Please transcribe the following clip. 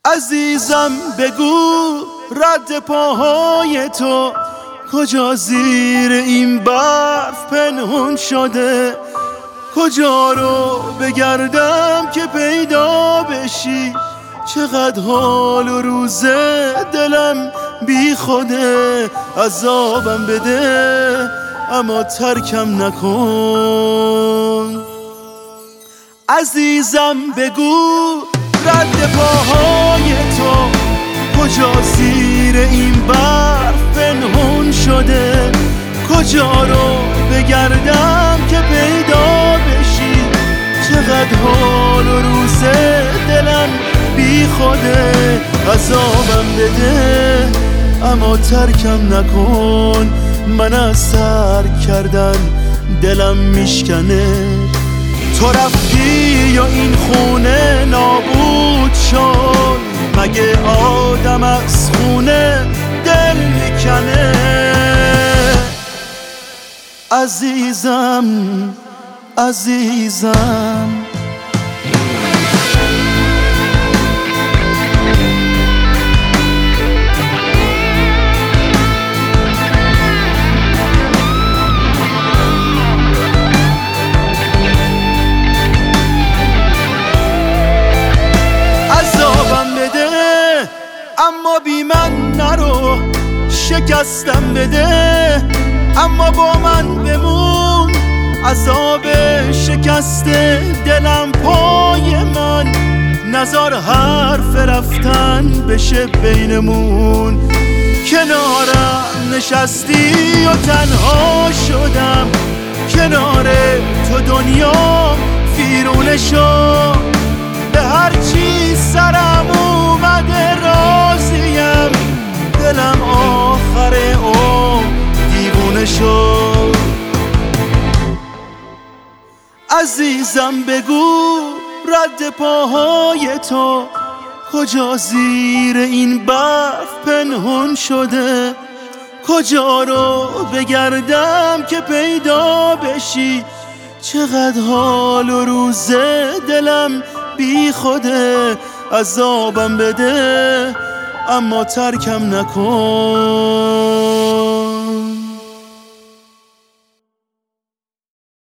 عزیزم بگو رد پاهای تو کجا زیر این برف پنهون شده؟ کجا رو بگردم که پیدا بشی؟ چقدر حال و روزه دلم بی خوده. عذابم بده اما ترکم نکن. عزیزم بگو رد پاهای تو کجا زیر این برف پنهون شده؟ کجا رو بگردم که پیدا بشی؟ چقدر حال و روزه دلم بی خوده. عذابم بده اما ترکم نکن. من از سر کردن دلم میشکنه. تو رفتی یا این خونه نابود شد؟ مگه آدم از خونه دل میکنه؟ عزیزم عزیزم اما بی من نرو. شکستم بده اما با من بمون. عذاب شکست دلم پای من. نزار حرف رفتن بشه بینمون. کنارم نشستی و تنها شدم. کنار تو دنیا ویرونه شد. به هر چی سرم اومده راضیم. دلم آخر عمر دیوونه شد. عزیزم بگو رد پاهای تو کجا زیر این برف پنهون شده؟ کجا رو بگردم که پیدا بشی؟ چقدر حال و روزه دلم بی خوده. عذابم بده اما ترکم نکن.